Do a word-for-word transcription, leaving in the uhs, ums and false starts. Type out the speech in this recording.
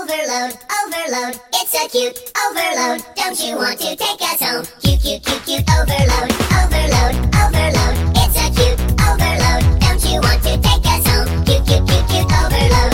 Overload, overload, it's a cute overload. Don't you want to take us home? Cute, cute, cute, cute overload, overload, overload, it's a cute overload. Don't you want to take us home? Cute, cute, cute, cute overload.